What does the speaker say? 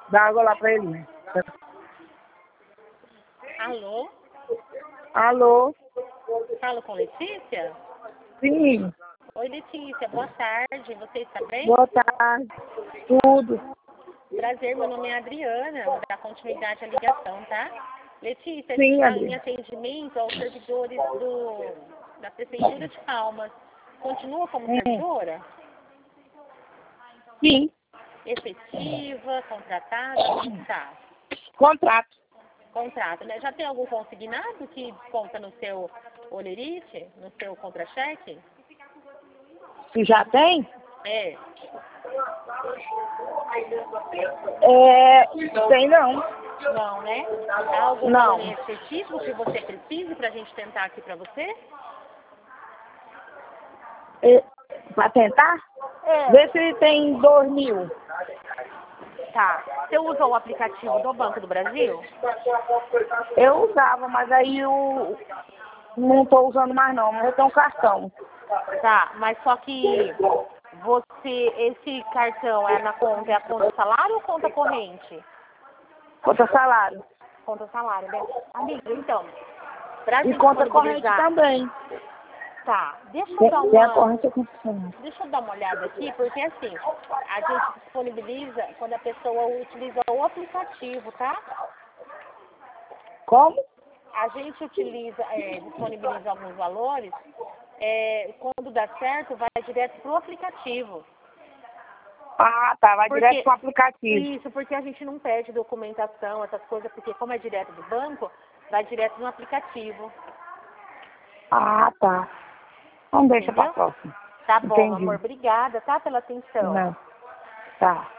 Dá água lá pra ele. Alô? Alô? Falo com Letícia? Sim. Oi, Letícia, boa tarde. Você está bem? Boa tarde. Tudo. Prazer, meu nome é Adriana, vou dar continuidade à ligação, tá? Letícia, a gente Sim, está em Adriana. atendimento aos servidores da Prefeitura de Palmas. Continua como servidora? Sim. Efetiva, contratada, como está? Contrato. Contrato, né? Já tem algum consignado que conta no seu olerite, no seu contra-cheque? Se já tem? É. Tem não. Não, né? Há algum Não. valor em específico que você precise para a gente tentar aqui para você? Pra tentar? É. Vê se tem 2.000. Tá. Você usa o aplicativo do Banco do Brasil? Eu usava, mas aí eu não tô usando mais não, mas eu tenho um cartão. Tá, mas só que esse cartão é a conta salário ou conta corrente? Conta salário. Conta salário, né? Amiga, então, pra E gente conta corrente disponibilizar. também. Tá, deixa eu dar Tem a corrente aqui. deixa eu dar uma olhada aqui, porque assim, a gente disponibiliza quando a pessoa utiliza o aplicativo, tá? Como? A gente disponibiliza alguns valores, quando dá certo, vai direto pro aplicativo. Ah, tá. Vai Porque, direto pro aplicativo. isso, porque a gente não pede documentação, essas coisas, porque como é direto do banco, vai direto no aplicativo. Ah, tá. Então deixa pra Entendeu? próxima. Tá bom, Entendi. amor. Obrigada, tá? Pela atenção. Não. Tá.